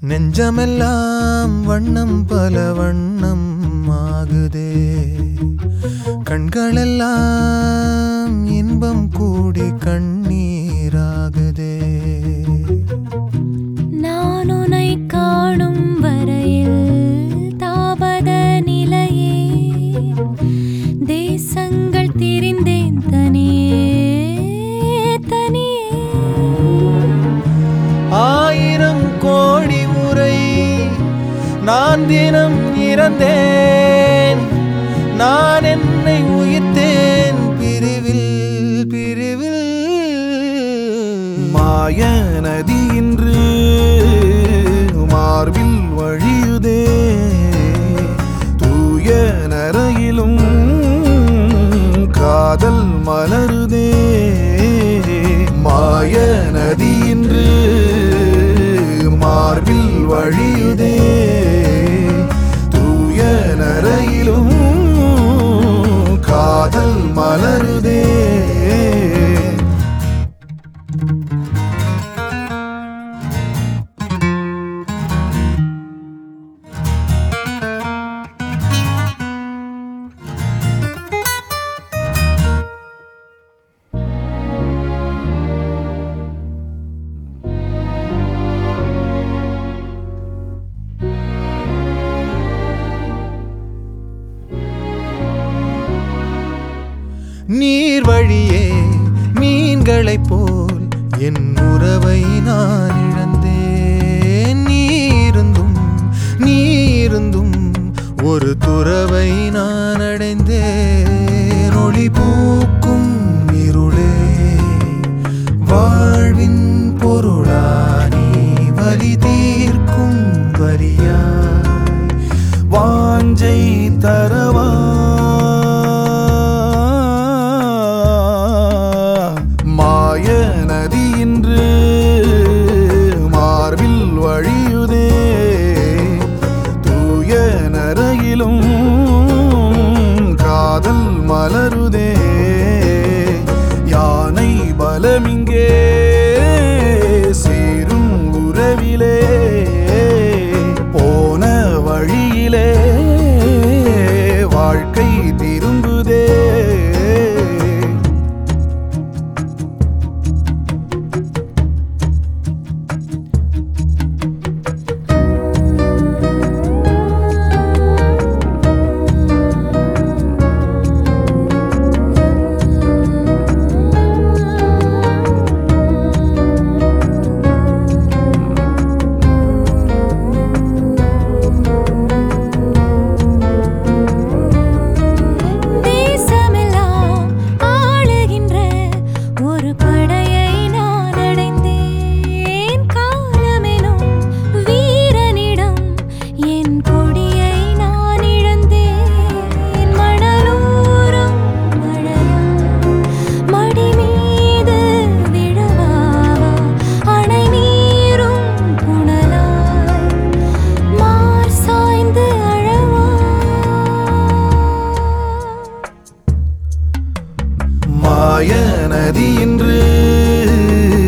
நெஞ்சமெல்லாம் வண்ணம் பல வண்ணம் ஆகுதே, கண்களெல்லாம் இன்பம் கூடி கண்ணீராகுதே. நான் உன்னை காணும் வரையில் தாபத நிலையே, தேசங்கள் திரிந்தேன் தனியே தனியே. ஆயிரம் கோடி முறை நான் தினம் இறந்தேன், நான் என்னை உயிர்த்தேன் பிரிவில் பிரிவில். மாய நதி இன்று மார்பில் வழியுதே, தூய நரையிலும் காதல் மலருதே. மாய நதி இன்று மார்பில் வழியுதே, தூய நரையிலும் காதல் மலருதே. நீர் வழியே மீன்களைப் போல் என் உறவை நான் இழந்தேன். நீருந்தும் ஒரு துறவை நான் அடைந்தேன். ஒளி பூக்கும் இருளே வாழ்வின் பொருளானி, வலி தீர்க்கும் வரியாய் வாஞ்சை தரவா. மாய நதி இன்று மார்பில் வழியுதே, தூய நரையிலும் காதல் மலருதே. யானை பலமிங்கே சேரும் உறவிலே, போன வழியிலே வாழ்க்கை திரும்புதே. மாய நதி இன்று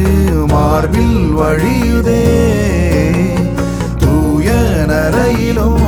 மார்பில் வழியுதே, தூய நரையிலும்